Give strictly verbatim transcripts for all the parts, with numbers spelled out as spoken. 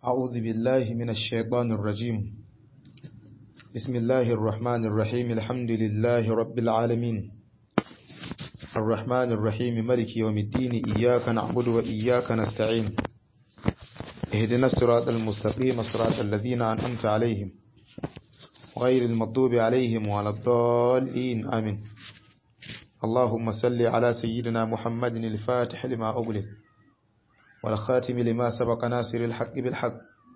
أعوذ بالله من الشيطان الرجيم. بسم الله الرحمن الرحيم. الحمد لله رب العالمين الرحمن الرحيم مالك يوم الدين. إياك نعبد وإياك نستعين. اهدنا الصراط المستقيم صراط الذين أنعمت عليهم غير المغضوب عليهم ولا الضالين آمين. اللهم صل على سيدنا محمد الفاتح لما أغلق والخاتم لما سبق ناصر الحق بالحق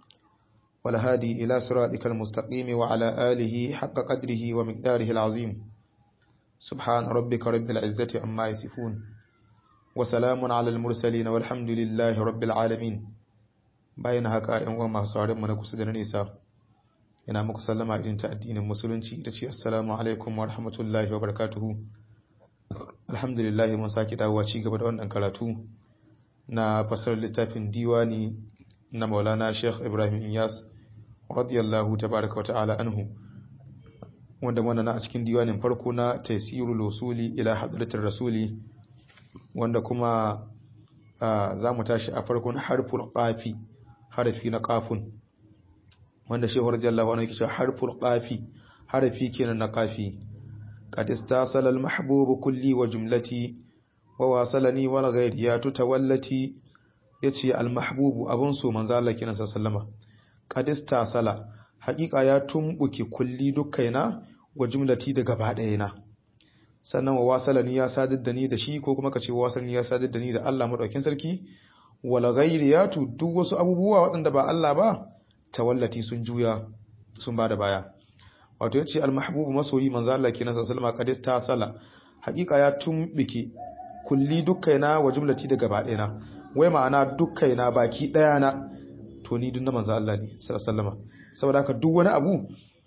والهادي إلى صراطك المستقيم وعلى آله حق قدره ومقداره العظيم. سبحان ربك رب العزة عما يصفون وسلام على المرسلين والحمد لله رب العالمين. bayan haka ƴan uwa masu sauraron mu na kusa da nesa, ina muku sallama irin ta addinin musulunci, ita ce assalamu alaikum wa rahmatullahi wa barakatuhu. Alhamdulillah mun saki dawowa ci gaba da wannan karatu na fasar littafin diwani na Maulana Sheikh Ibrahim Inyas radiyallahu tabaraka wa ta'ala anhu, wanda wannan na a cikin diwanin farko na Taysirul Usuli ila Hadratir Rasuli, wanda kuma za mu tashi a farkon harful qafi, harafi na qafun, wanda Sheikh radiyallahu anhu yake cewa harful qafi, harafi kenan na qafi. qad istasala al mahbub kulli wa jumlati wa wasalani wal ghayriyatu tawallati. yace al mahbub abun so manzo Allah kenan sallama. qad istasala haqiqa ya tumbuki kulli dukkaina wa jumlati da gaba daya na, sannan wa wasalani ya sadar da ni da shi, ko kuma kace wasalani ya sadar da ni da Allah madaukakin sarki. wal ghayriyatu duk wasu abubuwa waɗanda ba Allah ba tawallati sun juya sun bada baya. wato yace al mahbub masoyi manzo Allah kenan sallama qad istasala haqiqa ya tumbiki kulli dukkaina wa jumlati da gaba daya na, wai ma'ana dukkaina baki daya na to ni dun da manzo Allah ne sallallahu alaihi saboda haka duk wani abu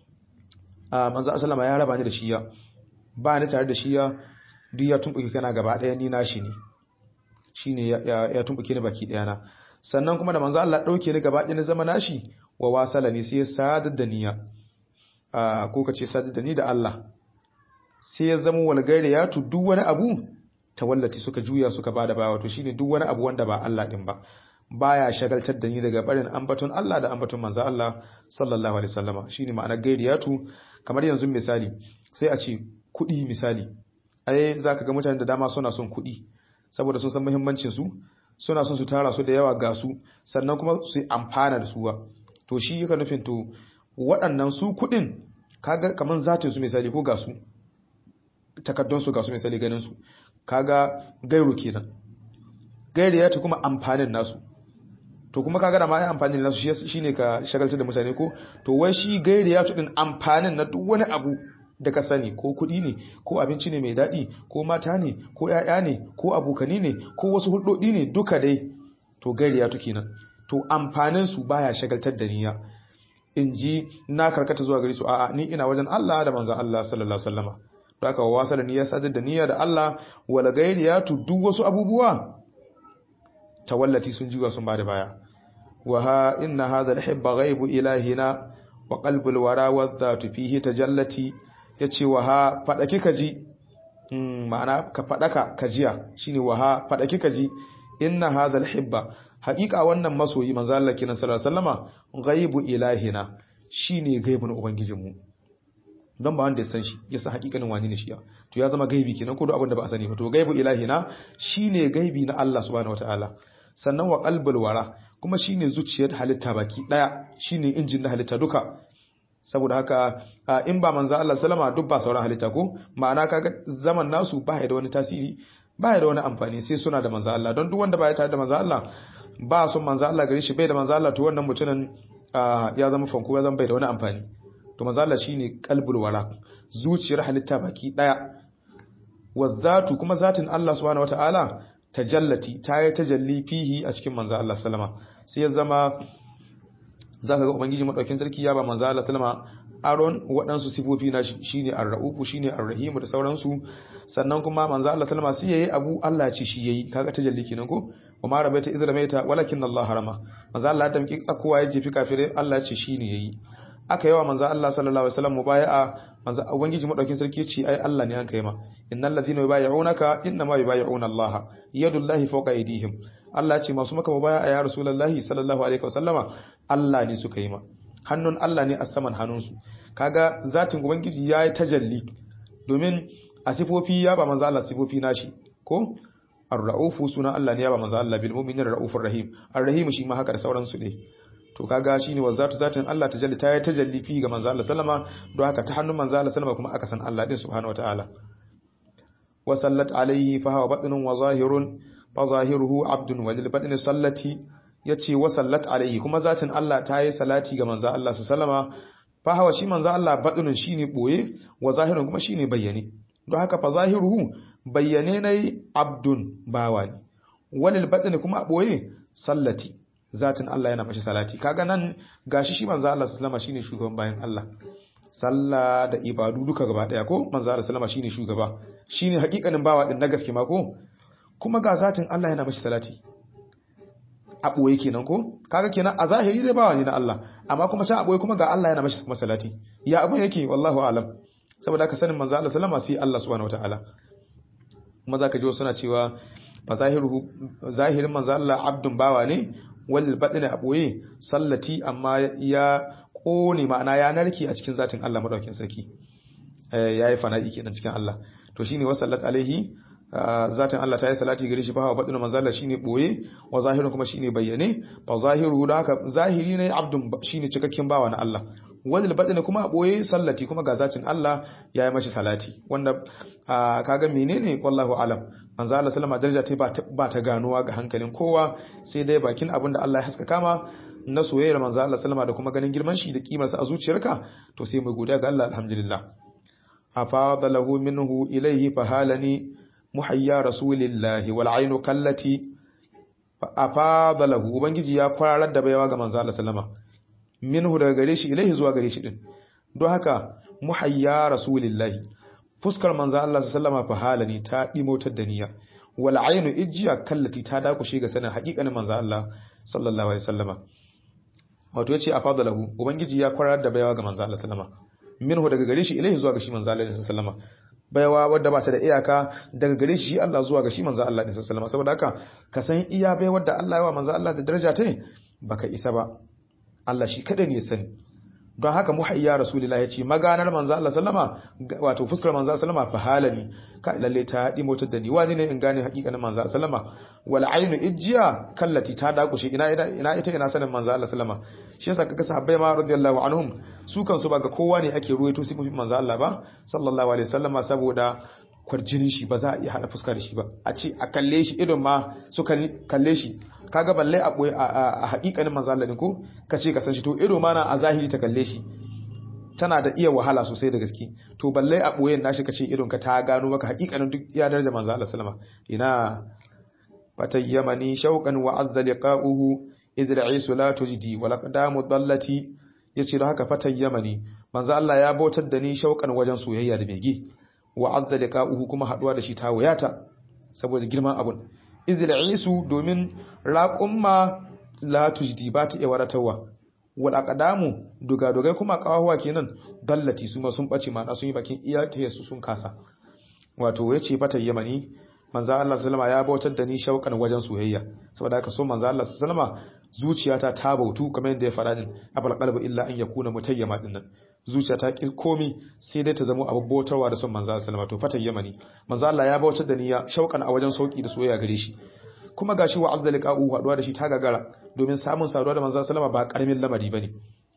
a manzo sallama ya raba ni da shi, ya ba ni tare da shi, ya duk ya tumbuke kana gaba daya ni nashi ne, shine ya ya tumbuke ni baki daya na. sannan kuma da manzo Allah dauke ni gaba daya ni zama nashi, wa wasala ni sai sadar da niyya, a ko kace sadar da ni da Allah, sai ya zama walgaire ya tu duk wani abu tawallati suka juya suka bada baya. wato shine duk wani abu wanda ba Allah din ba baya shagaltar da ni daga barin ambaton Allah da ambaton manzo Allah sallallahu alaihi wasallama. shine ma'anar gairiyatu. kamar yanzu misali sai a ce kudi misali, ai zaka ga mutanen da dama suna son kudi saboda sun san muhimmancin su, suna son su tara su da yawa ga su, sannan kuma su yi amfana da su ba. to shi yake nufin to waɗannan su kudin kaga kaman zatin su misali, ko ga su takaddun su ga su misali ganin su, kaga gairu kenan. gairiyatu kuma amfanin nasu, to kuma kaga da ma ai amfanin nasu shine ka shagaltar da mutane ko. to wai shi gairiyatu din amfanin na duk wani abu da ka sani, ko kudi ne, ko abinci ne mai dadi, ko mata ne, ko yaya ne, ko abokani ne, ko wasu hulɗoɗi ne, duka dai to gairiyatu kenan. to amfanin su baya shagaltar da niyya inji na karkata zuwa gare su, a'a ni ina wajen Allah da manzon Allah sallallahu alaihi wasallama. don haka wasala niyya sadar da niyya da Allah, wala gairiyatu duk wasu abubuwa tawallati sun jiwa sun bada baya. wa ha inna hadha al-hibba ghaibu ilahina wa qalbul wara wa dhatu fihi tajallati. yace wa ha fadaki kaji, ma'ana ka fadaka kajiya, shine wa ha fadaki kaji. inna hadha al-hibba haqiqa wannan masoyi manzo Allah kenan sallallahu alaihi wasallama ghaibu ilahina shine gaibun ubangijinmu. don ba wanda ya san shi ya san hakikanin wani ne shi, to ya zama gaibi kenan, ko duk abin da ba a sani ba. to gaibu ilahina shine gaibi na Allah subhanahu wataala. sannan wa qalbul wara kuma shine zuciyar halitta baki daya, shine injin na halitta duka. saboda haka in ba manzo Allah sallama duk ba sauran halitta ko, ma'ana kaga zaman nasu ba ya da wani tasiri, ba ya da wani amfani sai suna da manzo Allah. don duk wanda ba ya tare da manzo Allah, ba son manzo Allah gare shi, bai da manzo Allah, to wannan mutumin ya zama fanko, ya zama bai da wani amfani. to manzo Allah shine qalbul wara, zuciyar halitta baki daya. wazatu kuma zatin Allah subhanahu wataala tajallati, ta yi tajalli fihi a cikin manzo Allah sallama. sai ya zama zaka ga ubangiji madaukin sarki ya ba manzo Allah sallama aron waɗansu sifofi na shi, shine ar-raufu, shine ar-rahim da sauransu. sannan kuma manzo Allah sallama sai yayi abu Allah ce shi yayi, kaga tajalli kenan ko. wa ma rabaita idh ramaita walakin Allah harama. manzo Allah da miki tsakowa ya jefi kafirai, Allah ce shine yayi. aka yawa manzo Allah sallallahu alaihi wasallam mubaya'a, manzo ubangiji madaukin sarki ya ce ai Allah ne an kai ma. innal ladhina yubayyi'unaka innama yubayyi'una Allah yadullahi fawqa aydihim. Allah ce masu maka mubaya'a ya rasulullahi sallallahu alaihi wasallama Allah ne suka yi ma hannun Allah ne a saman hannunsu kaga zatin ubangiji yayi tajalli domin a sifofi ya ba manzo Allah sifofi nashi ko ar-ra'ufu suna Allah ne ya ba manzo Allah bil mu'minina ra'ufur rahim ar-rahim shi ma haka da sauransu ne to kaga shine wazatu zatin Allah tajalli ta yi tajalli fi ga manzo Allah sallama don haka ta hannun manzo Allah sallama kuma aka san Allah din subhanahu wataala wa sallat alayhi fa huwa batnun wa zahirun fa zahiruhu abdun wa lil batni sallati yace wa sallat alayhi kuma zatin Allah ta yi salati ga manzo Allah sallama fa huwa shi manzo Allah batnun shine boye wa zahirun kuma shine bayyane don haka fa zahiruhu bayyane ne abdun bawa ne walil batni kuma boye sallati zatin Allah yana mashi salati kaga nan gashi shi manzo Allah sallama shine shugaban bayan Allah sallah da ibadu duka gaba daya ko manzo Allah sallama shine shugaba shine hakikanin bawa din na gaske ma ko kuma ga zatin Allah yana mashi salati a boye kenan ko kaga kenan a zahiri dai bawa ne na Allah amma kuma can a boye kuma ga Allah yana mashi kuma salati ya abun yake wallahu alam saboda ka sanin manzo Allah sallama sai Allah subhanahu wataala kuma zaka ji suna cewa fa zahiru zahirin manzo Allah abdun bawa ne wal badina aboye sallati amma ya kone ma'ana ya narke a cikin zatin Allah madaukakin sarki eh yayi fana'i kenan cikin Allah to shine wasallat alaihi zatin Allah ta yi salati gare shi fa wa badina manzo Allah shine boye wa zahiru kuma shine bayyane fa zahiru da haka zahiri ne abdun shine cikakken bawa na Allah wal badina kuma boye sallati kuma ga zatin Allah yayi mashi salati wanda kaga menene wallahu alam manzo Allah sallama daraja ta ba ta ganuwa ga hankalin kowa sai dai bakin abin da Allah ya haska kama na soyayyar manzo Allah sallama da kuma ganin girman shi da kimar sa a zuciyarka to sai mu godiya ga Allah alhamdulillah afadalahu minhu ilayhi fahalani muhayya rasulillahi wal aynu kallati afadalahu ubangiji ya kwararar da baiwa ga manzo Allah sallama minhu daga gare shi ilayhi zuwa gare shi din don haka muhayya rasulillahi fuskar manzo Allah sallama fa halani ta dimotar da niyya wal aynu ijjiya kallati ta dakushe ga sanin hakikanin manzo Allah sallallahu alaihi wasallama wato yace afadalahu ubangiji ya kwarar da baiwa ga manzo Allah sallama minhu daga gare shi ilahi zuwa ga shi manzo Allah sallama baiwa wadda ba ta da iyaka daga gare shi Allah zuwa ga shi manzo Allah sallama saboda haka ka san iya bai wadda Allah ya wa manzo Allah da daraja ta baka isa ba Allah shi kada ne ya sani don haka muhayya rasulullah ya ce maganar manzo Allah sallama wato fuskar manzo sallama fa halani ka lalle ta dimotar da ni wani ne in gane hakikanin manzo sallama wal aynu ijjiya kallati ta dakushe ina ina ita ina sanin manzo Allah sallama shi yasa kaga sahabbai ma radiyallahu anhum su kansu ba ga kowa ne ake ruwaito sai mun manzo Allah ba sallallahu alaihi wasallama saboda kwarjinin shi ba za a iya hada fuska da shi ba a ce a kalle shi idon ma su kalle shi kaga balle a boye a hakikanin manzo Allah din ko kace ka san shi to ido ma na a zahiri ta kalle shi tana da iya wahala sosai da gaske to balle a boyen nashi kace idon ka ta gano maka hakikanin duk ya daraja manzo Allah sallama ina fatayyamani shauqan wa azza liqa'uhu idri'isu la tujdi wa laqdamu dallati yace da haka fatayyamani manzo Allah ya bautar da ni shauqan wajen soyayya da bege wa azza liqa'uhu kuma haduwa da shi ta wayata saboda girman abun izla'isu domin raqumma la tujdi ba ta iwaratawa wal aqdamu duga dugai kuma kawawa kenan dallati su ma sun bace ma sun yi bakin iyata su sun kasa wato yace fata yamani manzo Allah sallama ya bautar da ni shaukan wajen soyayya saboda haka so manzo Allah sallama zuciyata ta bautu kamar yadda ya fara din abal qalbu illa an yakuna mutayyama dinnan zuciyata ki komi sai dai ta zama abubuwa da son manzo Allah sallama to fata yamani manzo Allah ya bautar da ni ya shaukan a wajen sauki da soyayya gare shi kuma gashi wa azza liqa'u haduwa da shi ta gagara domin samun saduwa da manzo sallama ba karamin lamari bane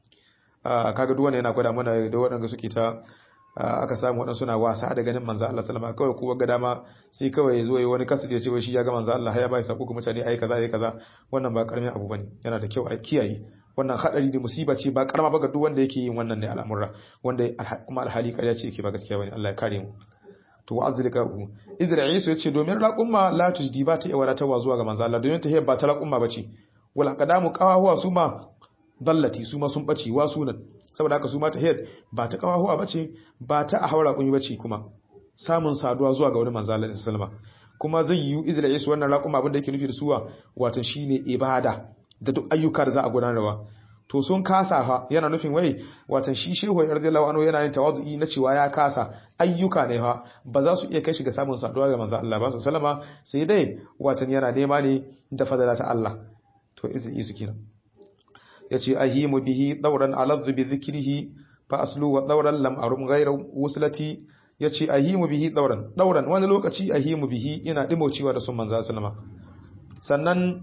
ah kaga duk wanda yana gwada mana da wadanda suke ta aka samu wadansu suna wasa da ganin manzo Allah sallama kawai kowa ga dama sai kawai zo yi wani kasu ya ce wai shi ya ga manzo Allah ya bai sako kuma mutane ai kaza ai kaza wannan ba karamin abu bane yana da kyau a kiyaye wannan hadari da musiba ce ba karama ba ga duk wanda yake yin wannan ne al'amura wanda kuma alhali kariya ce yake ba gaskiya bane Allah ya kare mu to wa'azlikahu idrisu yace domin raqumma la tujdi ba ta iwara tawa zuwa ga manzo Allah domin ta ba ta raqumma bace wal aqdamu qawahuwa suma dallati suma sun bace wa sunan saboda haka suma ta head ba ta qawahuwa bace ba ta a haura kunyi bace kuma samun saduwa zuwa ga wani manzo Allah sallama kuma zai yi idrisu wannan raqumma abin da yake nufi da suwa wato shine ibada da duk ayyuka da za a gudanarwa to sun kasa fa yana nufin wai watan shi shehu radiyallahu anhu yana yin tawazu'i na cewa ya kasa ayyuka ne fa ba za su iya kai shi ga samun saduwa ga manzo Allah ba sallama sai dai watan yana nema ne da fadala ta Allah to izin isu kenan yace ahimu bihi dawran aladhu bi dhikrihi fa aslu wa dawran lam arum ghayra wuslati yace ahimu bihi dawran dawran wani lokaci ahimu bihi ina dimocewa da sun manzo sallama sannan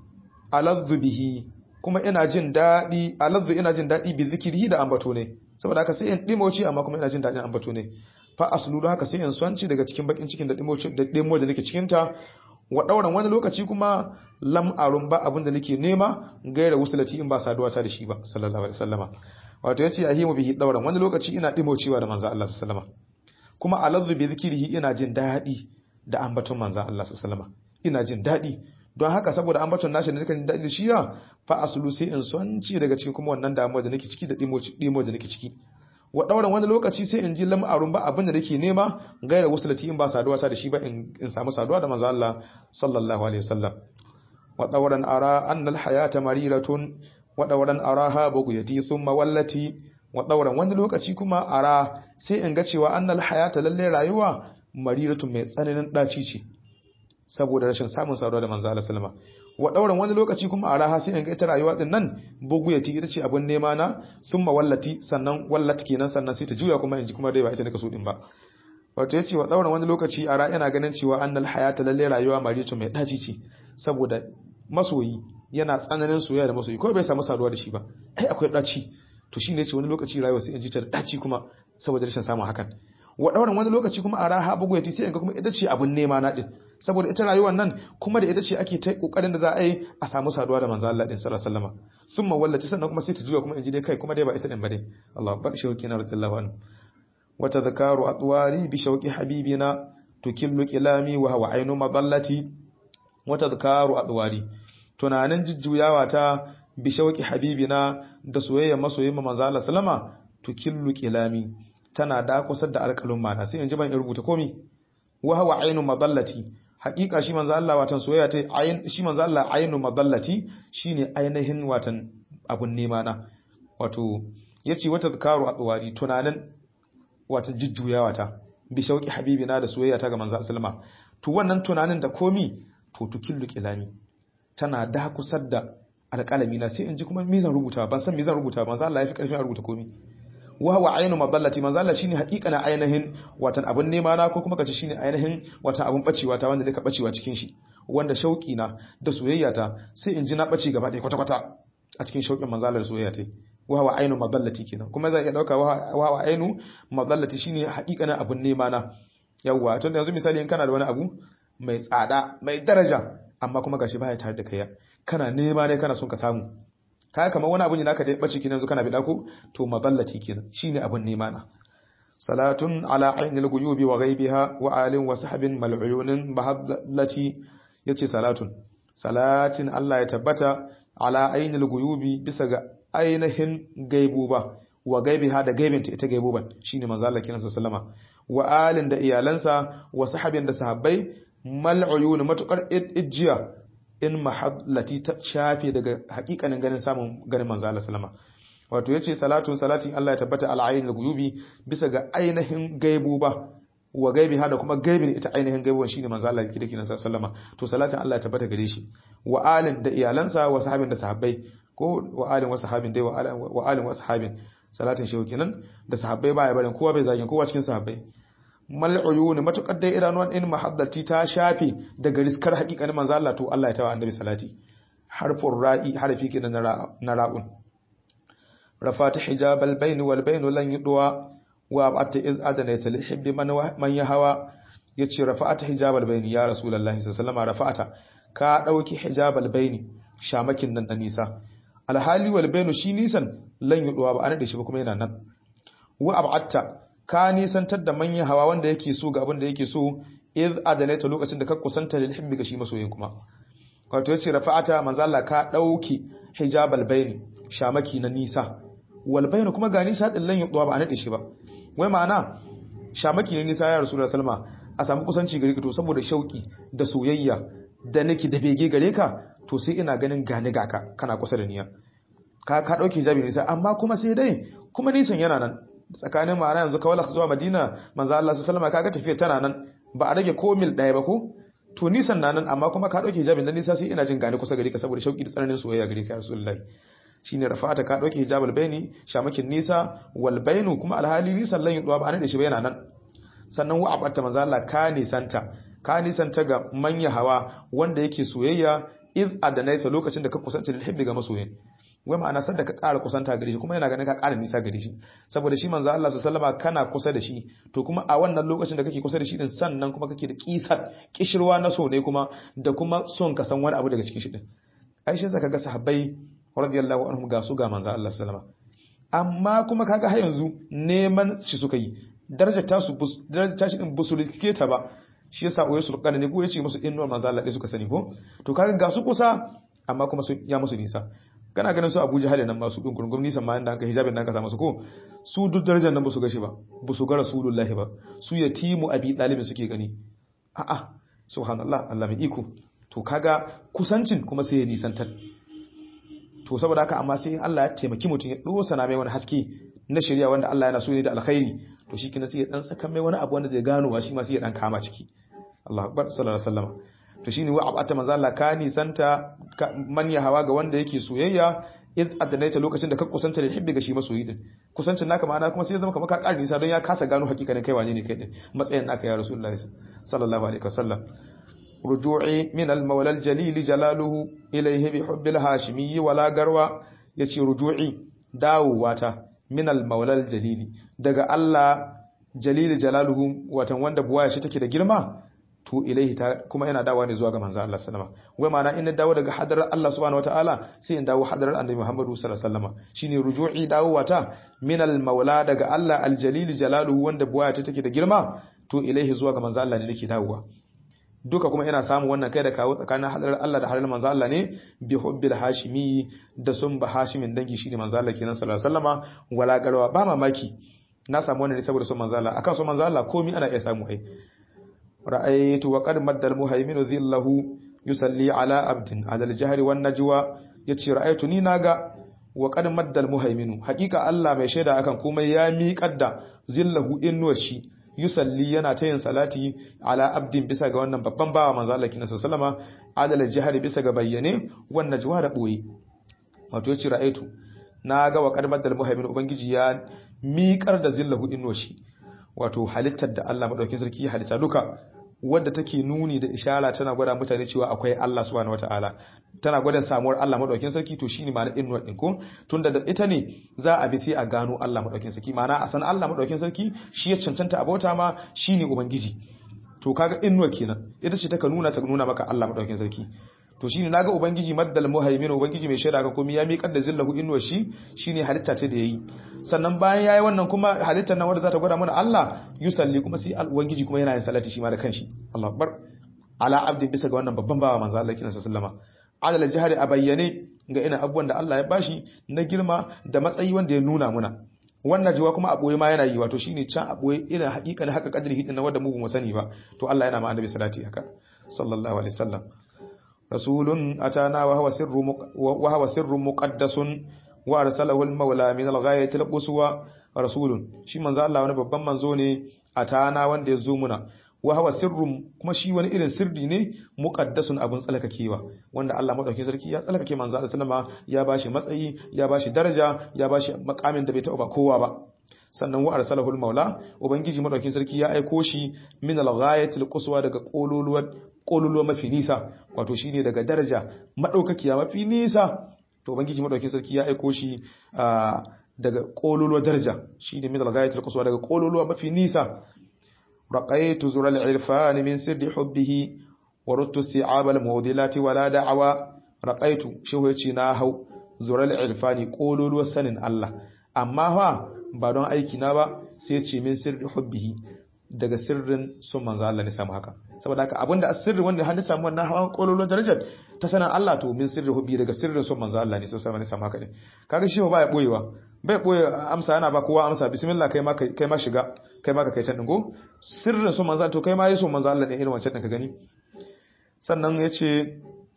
aladhu bihi kuma ina jin dadi aladhu ina jin dadi bi dhikrihi da ambato ne saboda haka sai in dimoci amma kuma ina jin dadin ambato ne fa aslu haka sai in swanci daga cikin bakin cikin da dimoci da demo da nake cikin ta wa dauran wani lokaci kuma lam arun ba abinda nake nema gaira wusulati in ba saduwa ta da shi ba sallallahu alaihi wasallama wato yace ahimu bihi dauran wani lokaci ina dimocewa da manzo Allah sallallahu alaihi wasallama kuma aladhu bi dhikrihi ina jin dadi da ambaton manzo Allah sallallahu alaihi wasallama ina jin dadi don haka saboda ambaton nashi da nake jin dadi da shi ya fa aslu sai in swanci daga cikin kuma wannan damuwa da nake ciki da dimoci dimo da nake ciki wa dauran wani lokaci sai in ji lam arun ba abin da nake nema gaira wusulati in ba saduwa ta da shi ba in in samu saduwa da manzo Allah sallallahu alaihi wasallam wa dauran ara anna al hayata mariratun wa dauran araha bughyati thumma wallati wa dauran wani lokaci kuma ara sai in ga cewa annal hayata lalle rayuwa mariratun mai tsananin daci ce saboda rashin samun saduwa da manzo Allah sallama wa dauran wani lokaci kuma a raha sai in ga ita rayuwa din nan buguyati ita ce abun nema na summa wallati sannan wallat kenan sannan sai ta juya kuma in ji kuma dai ba ita nika so din ba wato yace wa dauran wani lokaci a ra ina ganin cewa annal hayata lalle rayuwa maritu mai daci ce saboda masoyi yana tsananin soyayya da masoyi ko bai samu saduwa da shi ba ai akwai daci to shine yace wani lokaci rayuwa sai in ji ta daci kuma saboda rashin samun hakan wa dauran wani lokaci kuma a raha buguyati sai in ga kuma ita ce abun nema na din saboda ita rayuwar nan kuma da ita ce ake ta kokarin da za a yi a samu saduwa da manzo Allah din sallallahu alaihi wasallam summa wallati sannan kuma sai ta juya kuma in ji dai kai kuma dai ba ita din ba dai Allah bar shauki na radiyallahu anhu wa tadhkaru atwari bi shauqi habibina tukillu kilami wa huwa ainu madallati wa tadhkaru atwari tunanin jujjuyawa ta bi shauqi habibina da soyayya masoyin manzo Allah sallama tukillu kilami tana da kusar da alƙalun mana sai in ji ban rubuta komai wa huwa ainu madallati haƙiƙa shi manzo Allah watan soyayya ta ayin shi manzo Allah ainu madallati shine ainihin watan abun nema na wato yace wata zakaru atwari tunanin watan jujjuyawa ta bi shauki habibina da soyayya ta ga manzo sallama to wannan tunanin da komi to tukillu kilami tana da kusar da alƙalami na sai in ji kuma me zan rubuta ban san me zan rubuta manzo Allah ya fi karfin rubuta komi wa huwa ainu madallati manzo Allah shine haƙiƙanin ainihin watan abun nema na ko kuma kace shine ainihin watan abun bacewa ta wanda nika bacewa cikin shi wanda shauki na da soyayya ta sai in ji na bace gaba ɗaya kwata kwata a cikin shauƙin manzo Allah da soyayya ta wa huwa ainu madallati kenan kuma zai iya dauka wa huwa ainu madallati shine haƙiƙanin abun nema na yawa tunda yanzu misali in kana da wani abu mai tsada mai daraja amma kuma gashi baya tare da kai kana nema ne kana son ka samu kai kamar wani abu ne naka da bace kenan yanzu kana bida ko to madallati kenan shine abun nema na salatun ala ainil ghuyubi wa ghaibiha wa alin wa sahbin mal'uyunin bahallati yace salatun salatin Allah ya tabbata ala ainil ghuyubi bisa ga ainihin gaibuba wa gaibiha da gaibinta ita gaibuban shine manzo Allah kenan sallama wa alin da iyalansa wa sahbin da sahabbai mal'uyun matukar ijjiya in mahallati ta shafe daga hakikanin ganin samun ganin manzo Allah sallama wato yace salatu salati Allah ya tabbata ala ainil ghuyubi bisa ga ainihin gaibuba wa gaibiha da kuma gaibin ita ainihin gaibuwan shine manzo Allah yake dake nan sallama to salatin Allah ya tabbata gare shi wa alin da iyalansa wa sahabin da sahabbai ko wa alin wa sahabin dai wa alin wa sahabin salatin shehu kenan da sahabbai baya barin kowa bai zagin kowa cikin sahabbai mal'uyun matukar dai idanuwan in mahaddati ta shafi daga riskar hakikanin manzo Allah to Allah ya tawa annabi salati harfur ra'i harfi kenan na ra'un rafata hijabal bayn wal bayn lan yudwa wa abatta iz adana talhib man man yahawa yace rafa'ata hijabal bayn ya rasulullahi sallallahu alaihi rafa'ata ka dauki hijabal bayn shamakin nan da nisa alhali wal bayn shi nisan lan yudwa ba an da shi ba kuma yana nan wa abatta ka nisantar da manyan hawa wanda yake so ga abin da yake so iz adalaita lokacin da ka kusanta lil hibbi ga shi masoyin kuma wato yace rafa'ata manzo Allah ka dauki hijabal bayn shamaki na nisa wal bayn kuma ga nisa din lan yudwa ba an da shi ba wai ma'ana shamaki na nisa ya rasulullahi sallama a samu kusanci gare ka to saboda shauki da soyayya da nake da bege gare ka to sai ina ganin gani ga ka kana kusa da niya ka ka dauki hijabi nisa amma kuma sai dai kuma nisan yana nan tsakanin ma'ana yanzu kawala zuwa Madina manzo Allah sallallahu alaihi kaga tafiyar tana nan ba a rage ko mil daya ba ko to nisan nan amma kuma ka dauke hijabin dan nisa sai ina jin gani kusa gare ka saboda shauki da tsananin soyayya gare ka Rasulullahi shine rafa'ata ka dauke hijabul baini shamakin nisa wal bainu kuma alhali nisan lan yuduwa ba anan da shi ba yana nan sannan wa abatta manzo Allah ka nisanta ka nisanta ga manya hawa wanda yake soyayya iz adanaita lokacin da ka kusanta lil hibbi ga masoyin wai ma'ana sanda ka ƙara kusanta gare shi kuma yana ganin ka ƙara nisa gare shi saboda shi manzo Allah sallallahu alaihi kana kusa da shi to kuma a wannan lokacin da kake kusa da shi din sannan kuma kake da kisar kishirwa na so ne kuma da kuma son ka san wani abu daga cikin shi din Aisha zaka ga sahabbai radiyallahu anhum ga su ga manzo Allah sallallahu alaihi amma kuma kaga har yanzu neman shi suka yi darajar ta su darajar ta shi din busulike ta ba shi yasa oyo sulqana ne ko yace musu innuwar manzo Allah dai suka sani ko to kaga ga su kusa amma kuma sun ya musu nisa kana ganin su Abuja hali nan masu din gurgurun nisan ma inda aka hijabin nan ka samu su ko su duk darajar nan ba su gashi ba ba su ga rasulullahi ba su yatimu abi dalibin suke gani a'a subhanallah Allah mai iko to kaga kusancin kuma sai ya nisantar to saboda haka amma sai Allah ya taimaki mutum ya dosa na mai wani haske na shari'a wanda Allah yana so ne da alkhairi to shi kina sai ya dan saka mai wani abu wanda zai gano wa shi ma sai ya dan kama ciki Allahu akbar sallallahu alaihi wasallam to shine wa abata manzo Allah ka nisanta manya hawa ga wanda yake soyayya iz adnaita lokacin da ka kusanta da hibbi ga shi masoyi din kusancin naka ma'ana kuma sai ya zama kamar ka ƙara nisa don ya kasa gano hakikanin kai wane ne kai din matsayin naka ya rasulullahi sallallahu alaihi wasallam ruju'i min al-mawla al-jalil jalaluhu ilayhi bi hubbil hashimi wala garwa yace ruju'i dawowata min al-mawla al-jalil daga Allah jalil jalaluhu watan wanda buwaya shi take da girma to ilaihi ta kuma yana dawo ne zuwa ga manzo Allah sallama wai ma'ana in dawo daga hadarar Allah subhanahu wataala sai in dawo hadarar annabi Muhammadu sallallahu alaihi wasallam shine ruju'i dawowata min al-maula daga Allah al-jalil jalaluhu wanda buwaya ta take da girma to ilaihi zuwa ga manzo Allah ne nake dawowa duka kuma ina samu wannan kai da kawo tsakanin hadarar Allah da hadarar manzo Allah ne bi hubbil hashimi da sun ba hashimin dangi shine manzo Allah kenan sallallahu alaihi wasallama wala garwa ba mamaki na samu wannan ne saboda sun manzo Allah akan sun manzo Allah komai ana iya samu ai ra'aytu wa qad madda al-muhaymin dhillahu yusalli ala abdin ala al-jahr wan najwa yace ra'aytu ni naga wa qad madda al-muhaymin hakika Allah mai shaida akan komai ya miƙar da zillahu innuwa shi yusalli yana ta yin salati ala abdin bisa ga wannan babban bawa manzo Allah kina sallama ala al-jahr bisa ga bayyane wan najwa da boye wato yace ra'aytu naga wa qad madda al-muhaymin ubangiji ya miƙar da zillahu innuwa shi wato halittar da Allah madaukakin sarki halitta duka wadda take nuni da ishara tana gwada mutane cewa akwai Allah subhanahu wataala tana gwada samuwar Allah madaukakin sarki to shine ma'anar innuwa din ko tunda da ita ne za a bi sai a gano Allah madaukakin sarki ma'ana a san Allah madaukakin sarki shi ya cancanta abota ma shine ubangiji to kaga innuwa kenan ita ce take nuna ta nuna maka Allah madaukakin sarki to shine naga ubangiji maddal muhaimin ubangiji mai shaida kan komai ya miƙar da zillahu innuwa shi shine halitta ce da yayi sannan bayan yayi wannan kuma halittar nan wanda za ta gwada mana Allah yusalli kuma sai ubangiji kuma yana yin salati shi ma da kanshi Allahu akbar ala abdi bisa ga wannan babban bawa manzo Allah kina sallama adala jahari a bayyane ga ina abubuwan da Allah ya bashi na girma da matsayi wanda ya nuna muna wannan jiwa kuma a boye ma yana yi wato shine can a boye ina hakika ne haka kadri hidin na wanda mu mu sani ba to Allah yana ma annabi salati haka sallallahu alaihi wasallam rasulun atana wa huwa sirru wa huwa sirru muqaddasun wa arsalahu al-maula min al-ghayati al-quswa rasulun shi manzo Allah wani babban manzo ne atana wanda ya zo muna wa huwa sirrun kuma shi wani irin sirri ne muqaddasun abun tsalkakewa wanda Allah madaukakin sarki ya tsalkake manzo Allah sallama ya bashi matsayi ya bashi daraja ya bashi makamin da bai taɓa kowa ba sannan wa arsalahu al-maula ubangiji madaukakin sarki ya aiko shi min al-ghayati al-quswa daga kololuwar kololuwa mafi nisa wato shine daga daraja madaukakiya mafi nisa to ubangiji madaukakin sarki ya aiko shi daga kololuwa daraja shine min al-ghayati al-quswa daga kololuwa mafi nisa raqaytu zural irfan min sirri hubbihi wa ruttu si'ab al-mawdilati wala da'wa raqaytu shehu yace na hau zural irfani kololuwa sanin Allah amma fa ba don aiki na ba sai ce min sirri hubbihi daga sirrin sun manzo Allah ne samu haka saboda haka abinda asirri wanda har samu wannan hawan kololon darajar ta sanan Allah to min sirri hubbi daga sirrin sun manzo Allah ne sai sai ne samu haka ne kaga shi ba ya boyewa bai boye amsa yana ba kowa amsa bismillah kai ma kai ma shiga kai ma ka kai can din go sirrin sun manzo to kai ma yi sun manzo Allah ne irin wancan din ka gani sannan yace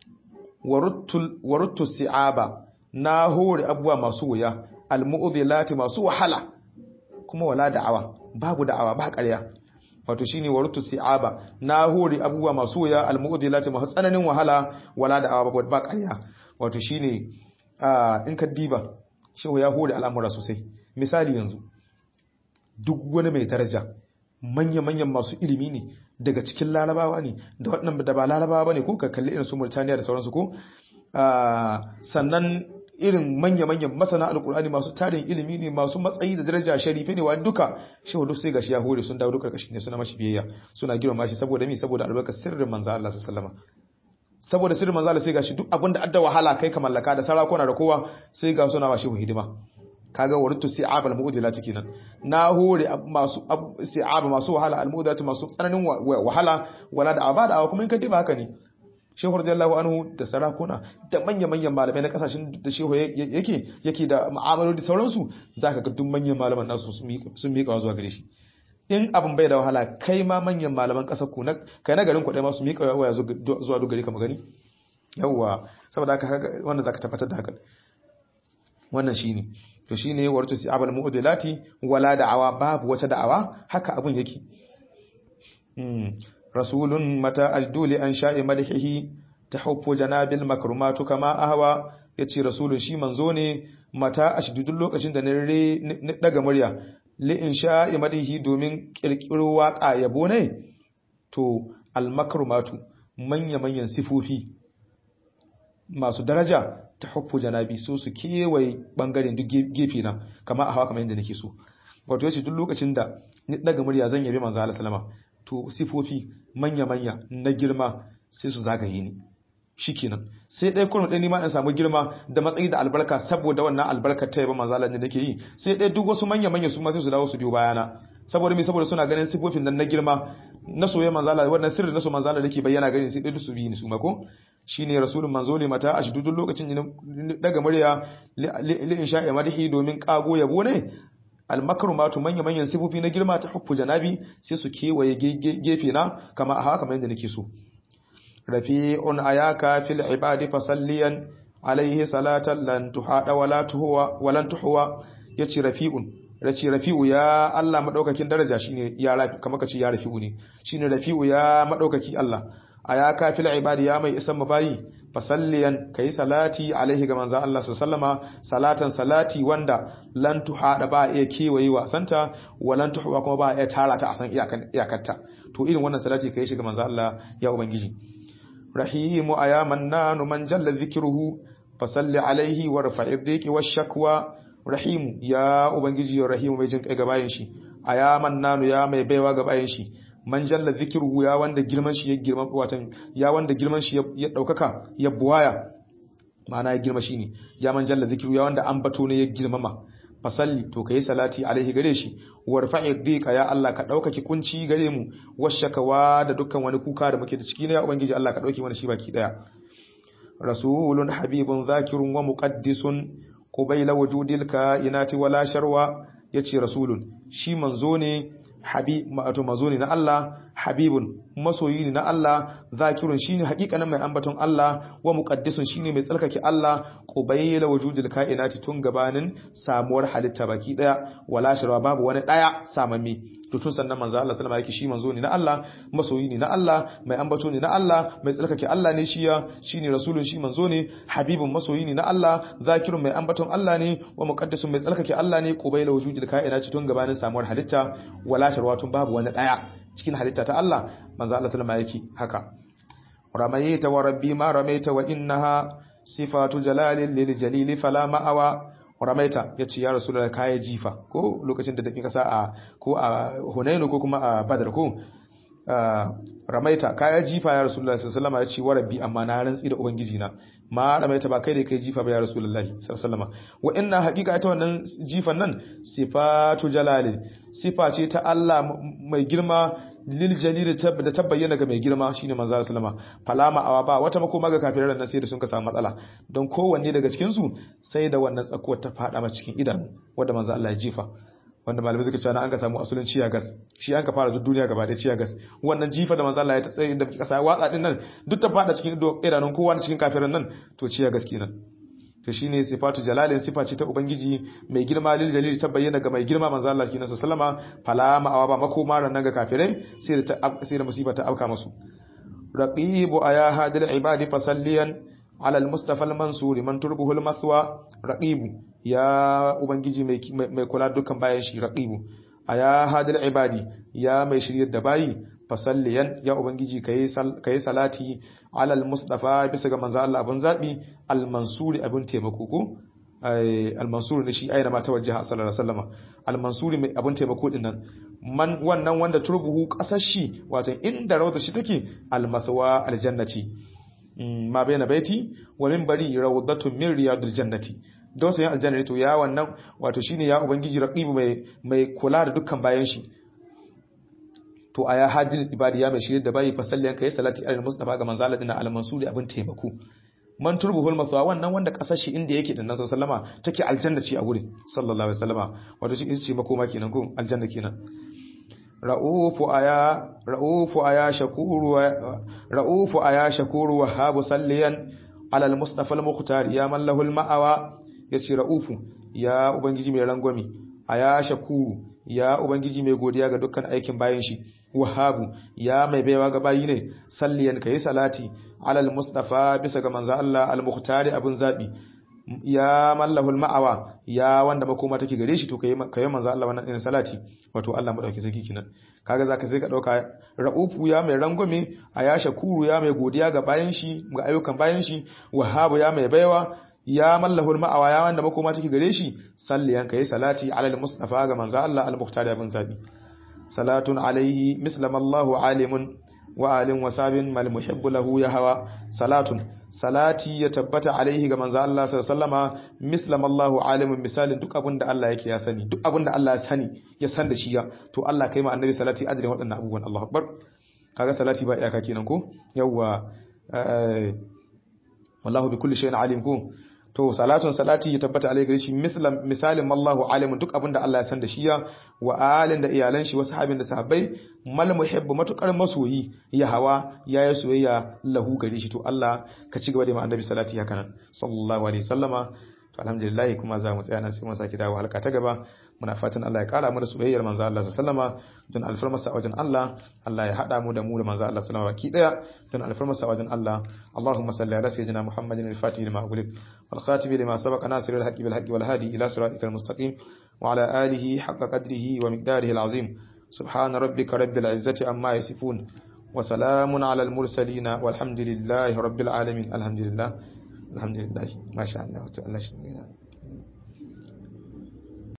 waruttul waruttu si'aba na hore abuwa masu wuya almu'dhilati masu wahala kuma wala da'awa babu da'awa ba ƙarya wato shine warutu si'aba na hori abubuwa masu wuya almu'dhilati masu tsananin wahala wala da'awa ba ba ƙarya wato shine a in ka diba shehu ya hore al'amura sosai. Misali yanzu duk wani mai daraja manya-manyan masu ilimi ne daga cikin larabawa ne da waɗannan da ba larabawa ba ne ko ka kalli irin su Murtaniya da sauransu ko sannan irin manya-manyan masana alkur'ani masu tarin ilimi ne masu matsayi da daraja sharife ne wa duka shehu duk sai gashi ya hore sun dawo duka kashi ne suna mashi biyayya suna girma shi saboda mi saboda albarkar sirrin manzo Allah sallallahu alaihi wasallam saboda sirrin manzo Allah sai gashi duk abinda adda wahala kai ka mallaka da sarakuna da kowa sai ga suna ba shehu hidima kaga warutu si'abal mu'dilati kenan na hore masu si'aba masu wahala al-mu'dilati masu tsananin wahala wala da abada kuma in ka diba haka ne shehu radiyallahu anhu da sarakuna da manyan manyan malamai na kasashen da shehu yake yake da mu'amaloli da sauransu zaka ga duk manyan malaman nasu sun miƙa zuwa gare shi in abin bai da wahala kai ma manyan malaman kasar ku na kai na garin ku dai ma su miƙa waya zuwa duk gari ka magani yawa saboda haka wannan zaka tabbatar da haka wannan shine to shine wartu si'abal mu'dilati wala da'awa babu wata da'awa haka abun yake mm rasulun mata ajduli an sha'i madhihi tahuffu janabil makrumatu kama ahwa yace rasulun shi manzo ne mata ashdudul lokacin da na daga murya li in sha'i madhihi domin kirkiro waka yabo ne to al makrumatu manya manyan sifofi masu daraja tahuffu janabi so su kewaye bangaren duk gefe na kama ahwa kamar yadda nake so wato yace duk lokacin da ni daga murya zan yabi manzo Allah sallama to sifofi manya-manya na girma sai su zagaye ni shikenan sai dai kurun dai nima in samu girma da matsayi da albarka saboda wannan albarkar ta yaba manzo Allah ne nake yi sai dai duk wasu manya-manya su ma sai su dawo su biyo bayana saboda me saboda suna ganin sifofin nan na girma na soyayya manzo Allah wannan sirri na so manzo Allah nake bayyana gani sai dai duk su bi ni su ma ko shine rasulun manzo ne mata ashdudul lokacin daga murya li insha'i madhi domin kago yabo ne almakrumatu manya manyan sifofi na girma ta huffu janabi sai su kewaye gefe na kama a haka kamar yadda nake so rafi'un ayaka fil ibadi fasalliyan alaihi salatan lan tuhada wala tuhwa walan tuhwa yace rafi'un race rafi'u ya Allah madaukakin daraja shine ya rafi kamar kace ya rafi'u ne shine rafi'u ya madaukaki Allah ayaka fil ibadi ya mai isan mabayi fasalliyan kai salati alaihi ga manzo Allah sallama salatan salati wanda lan tuhada ba iya kewaye wasanta walan tuhwa kuma ba iya tara ta a san iyakan iyakarta to irin wannan salati kai shi ga manzo Allah ya ubangiji rahimu ayaman nanu man jalla dhikruhu fasalli alaihi warfa'i dhiki washakwa rahimu ya ubangiji rahimu mai jin kai ga bayin shi ayaman nanu ya mai baiwa ga bayin shi man jalla dhikruhu ya wanda girman shi ya girma watan ya wanda girman shi ya daukaka ya buwaya ma'ana ya girma shine ya man jalla dhikru ya wanda ambato ne ya girmama fasalli to kai salati alaihi gare shi warfa'i dhika ya Allah ka daukaki kunci gare mu washakawa da dukkan wani kuka da muke da ciki ne ya ubangiji Allah ka dauki mana shi baki daya rasulun habibun zakirun wa muqaddisun qubayla wujudil kainati wala sharwa yace rasulun shi manzo ne habib ma'ato mazo ne na Allah habibun masoyi ne na Allah zakirun shine hakikanin mai ambaton Allah wa muqaddisun shine mai tsalkake Allah qubayla wujudil kainati tun gabanin samuwar halitta baki daya wala shirwa babu wani daya samami to tun sannan manzo Allah sallama yake shi manzo ne na Allah masoyi ne na Allah mai ambato ne na Allah mai tsalkake Allah ne shiya shine rasulun shi manzo ne habibun masoyi ne na Allah zakirun mai ambaton Allah ne wa muqaddisun mai tsalkake Allah ne qubayla wujudil kainati tun gabanin samuwar halitta wala shirwa tun babu wani daya cikin halitta ta Allah manzo Allah sallama yake haka ramaita wa rabbi ma ramaita wa innaha sifatu jalalin lil jalili fala ma'awa ramaita yace ya rasulullahi kai jifa ko lokacin da dakika sa'a ko a Hunainu ko kuma a Badr ko ramaita kai jifa ya rasulullahi sallallahu alaihi wasallam yace wa rabbi amma na rantsi da ubangiji na ma ramaita ba kai da kai jifa ba ya rasulullahi sallallahu alaihi wasallam wa inna haqiqa ita wannan jifan nan sifatu jalalin sifa ce ta Allah mai girma lil jalil da tabbayyana ga mai girma shine manzo sallama falama awa ba wata makoma ga kafirai nan sai da sun ka samu matsala don kowanne daga cikin su sai da wannan tsakuwar ta fada ma cikin idanu wanda manzo Allah ya jifa wanda malamai suka ce an ka samu asulin ciya gas shi an ka fara duk duniya gaba da ciya gas wannan jifa da manzo Allah ya ta tsaye da kasa watsa din nan duk ta fada cikin idanun kowa cikin kafirai nan to ciya gas kenan to shine sifatu jalalin sifa ce ta ubangiji mai girma lil jalil ta bayyana ga mai girma manzo Allah kina sallama fala ma'awa ba makoma ran ga kafirai sai da sai da musiba ta auka musu raqibu aya hadil ibadi fasalliyan ala al-mustafa al-mansuri man turbuhu al-mathwa raqibu ya ubangiji mai mai kula dukkan bayan shi raqibu aya hadil ibadi ya mai shiryar da bayi fasalliyan ya ubangiji kai kai salati ala al-mustafa bisa ga manzo Allah abun zabi al-mansuri abun taimako ko al-mansuri ne shi aina ma tawajjaha sallallahu alaihi wasallama al-mansuri mai abun taimako din nan man wannan wanda turbuhu kasar shi wato inda rawda shi take al-mathwa al-jannati ma bayna baiti wa minbari rawdatun min riyadil jannati don sai aljanna to ya wannan wato shine ya ubangiji raqibu mai mai kula da dukkan bayan shi to aya hadil ibadi ya mai shirye da bayi fasalliyan kai salati al mustafa ga manzo Allah dina al mansuri abin taimako man turbuhul maswa wannan wanda kasar shi inda yake din nasu sallama take aljanna ce a gurin sallallahu alaihi wasallama wato shi ce makoma kenan ko aljanna kenan ra'ufu aya ra'ufu aya shakuru ra'ufu aya shakuru wa habu salliyan ala al mustafa al mukhtar ya man lahul ma'awa yace ra'ufu ya ubangiji mai rangwami aya shakuru ya ubangiji mai godiya ga dukkan aikin bayan shi wahabu ya mai baiwa ga bayi ne salliyan kai salati alal mustafa bisa ga manzo Allah al-mukhtari abun zabi ya mallahul ma'awa ya wanda makoma take gare shi to kai kai manzo Allah wannan irin salati wato Allah mu dauke saki kinan kaga zaka sai ka dauka raufu ya mai rangwame aya shakuru ya mai godiya ga bayan shi ga ayyukan bayan shi wahabu ya mai baiwa ya mallahul ma'awa ya wanda makoma take gare shi salliyan kai salati alal mustafa ga manzo Allah al-mukhtari abun zabi salatun alaihi mislama Allahu alimun wa alin wasabin mal muhibbu lahu ya hawa salatun salati ya tabbata alaihi ga manzo Allah sallallahu alaihi wasallama mislama Allahu alimun misalin duk abinda Allah yake ya sani duk abinda Allah ya sani ya san da shi ya to Allah kai ma annabi salati adrin wadannan abubuwan Allahu akbar kaga salati ba iyaka kenan ko yawa wallahu bi kulli shay'in alim ko to salatun salati ya tabbata alai gare shi mislan misalin Allahu alimun duk abinda Allah ya san da shi ya wa alin da iyalan shi wasu sahabin da sahabbai mal muhibbu matukar masoyi ya hawa ya yi soyayya lahu gare shi to Allah ka ci gaba da annabi salati haka nan sallallahu alaihi wasallama to alhamdulillah kuma za mu tsaya nan sai mu saki dawo halka ta gaba muna fatan Allah ya kara mu da soyayyar manzo Allah sallallahu alaihi wasallama don alfarmasa wajen Allah Allah ya hada mu da mu da manzo Allah sallallahu alaihi wasallama ki daya don alfarmasa wajen Allah Allahumma salli ala sayyidina Muhammadin al-fatih lima ughliq wal khatim lima sabaqa nasirul haqqi bil haqqi wal hadi ila siratikal mustaqim wa ala alihi haqqa qadrihi wa miqdarihi al-azim subhana rabbika rabbil izzati amma yasifun wa salamun ala al-mursalin walhamdulillahi rabbil alamin alhamdulillah alhamdulillah ma sha Allah ta'ala shi